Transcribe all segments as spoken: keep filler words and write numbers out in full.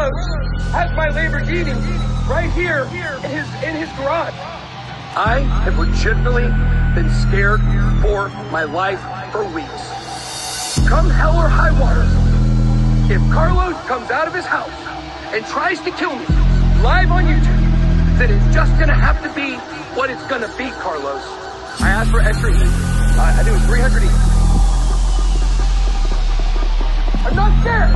Carlos has my Lamborghini right here in his, in his garage. I have legitimately been scared for my life for weeks. Come hell or high water, if Carlos comes out of his house and tries to kill me live on YouTube, then it's just gonna have to be what it's gonna be, Carlos. I asked for extra heat. Uh, I think it was three hundred heat. I'm not scared.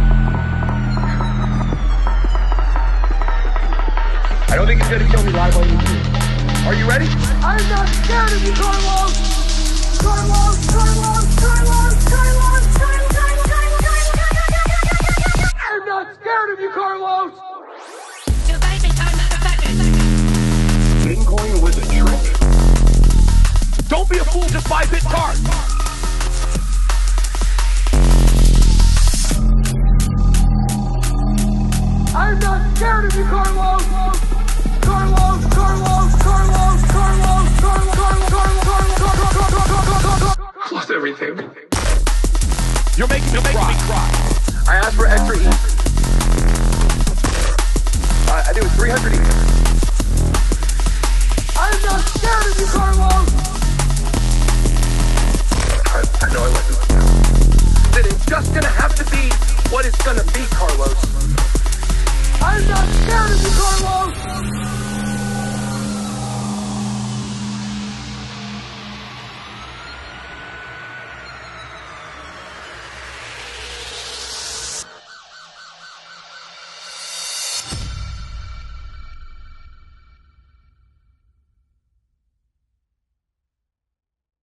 I don't think he's gonna kill me live on YouTube. Are you ready? I'm not scared of you, Carlos. Carlos, Carlos, Carlos, Carlos, Carlos, Carlos. I'm not scared of you, Carlos. Bitcoin was a trick. Don't be a fool, just buy BitTard. I'm not scared of you, Carlos. Carlos, Carlos, Carlos, Carlos, Carlos, Carlos, Carlos, Carlos. Lost everything. You're making me cry. I asked for extra heat. Uh, I think it was three hundred heat. I'm not scared of you, Carlos. I, I know I wasn't. Then it's just gonna have to be what it's gonna be, Carlos. I'm not scared of you, Carlos.